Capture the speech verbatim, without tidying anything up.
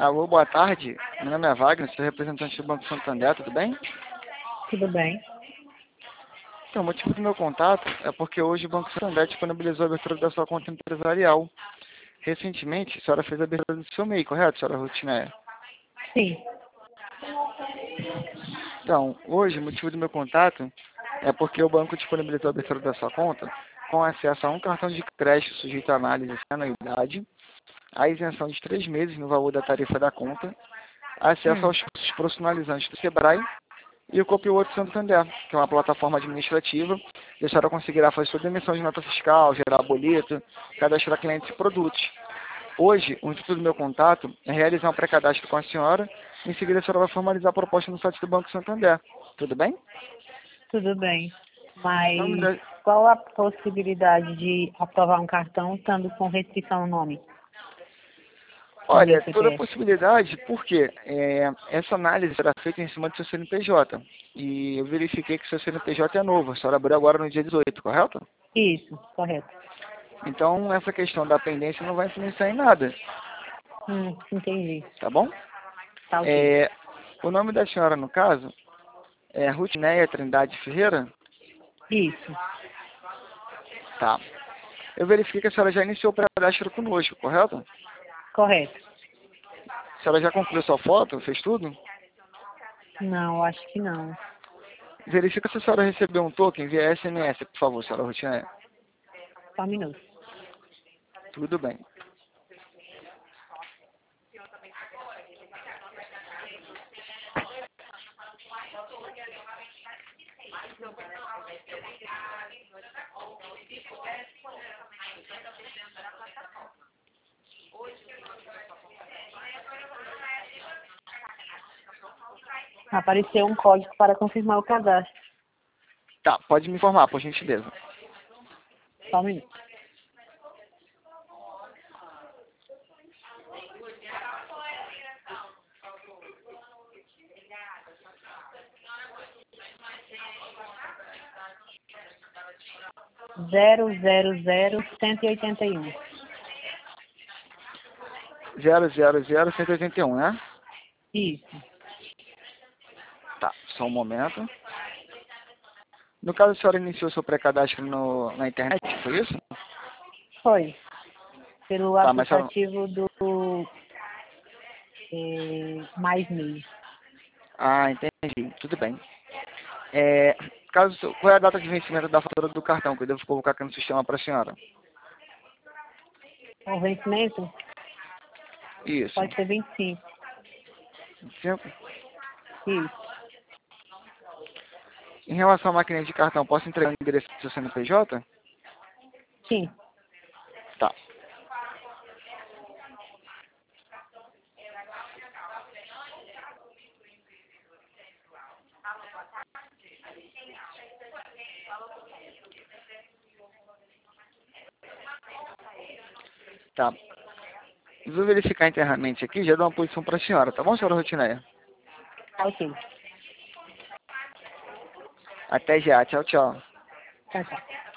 Alô, boa tarde. Meu nome é Wagner, sou representante do Banco Santander, tudo bem? Tudo bem. Então, o motivo do meu contato é porque hoje o Banco Santander disponibilizou a abertura da sua conta empresarial. Recentemente, a senhora fez a abertura do seu M E I, correto, senhora Rutineia? Sim. Então, hoje, o motivo do meu contato é porque o banco disponibilizou a abertura da sua conta com acesso a um cartão de crédito sujeito à análise sem anuidade, a isenção de três meses no valor da tarifa da conta, acesso Hum. aos cursos profissionalizantes do Sebrae e o Copilot Santander, que é uma plataforma administrativa, que a senhora conseguirá fazer toda a emissão de nota fiscal, gerar boleto, cadastrar clientes e produtos. Hoje, o intuito do meu contato é realizar um pré-cadastro com a senhora, e em seguida a senhora vai formalizar a proposta no site do Banco Santander. Tudo bem? Tudo bem. Em nome Mas da- qual a possibilidade de aprovar um cartão estando com restrição ao nome? No meu Olha, toda C P F? possibilidade, porque é, essa análise será feita em cima do seu C N P J. E eu verifiquei que seu C N P J é novo, a senhora abriu agora no dia dezoito, correto? Isso, correto. Então, essa questão da pendência não vai influenciar em nada, Hum, entendi. tá bom? Tá ok. É, o nome da senhora, no caso, é Rutineia Trindade Ferreira? Isso, Tá. Eu verifiquei que a senhora já iniciou o pré-cadastro conosco, correto? correto. A senhora já concluiu sua foto, fez tudo? Não, acho que não. Verifica se a senhora recebeu um token via S M S, por favor, senhora Rutineia. Só um minuto. Tudo bem. Apareceu um código para confirmar o cadastro. Tá, pode me informar, por gentileza. Só um minuto. Zero, zero, zero, cento e oitenta e um. zero zero zero cento e oitenta e um, né? Isso, Tá, só um momento. No caso, a senhora iniciou seu pré-cadastro no- na internet, foi isso? foi. Pelo Tá, mas a senhora... aplicativo do eh, Mais Me. Ah, entendi. Tudo bem. É, caso, qual é a data de vencimento da fatura do cartão que eu devo colocar aqui no sistema para a senhora? O vencimento Isso. pode ser vinte e cinco. vinte e cinco? Isso. Em relação à máquina de cartão, posso entregar o endereço do seu C N P J? Sim. Tá. Tá. Eu vou verificar internamente aqui, já dou uma posição para a senhora, tá bom, senhora Rotineia? Tá ok. Até já, tchau, tchau. Tchau, tchau.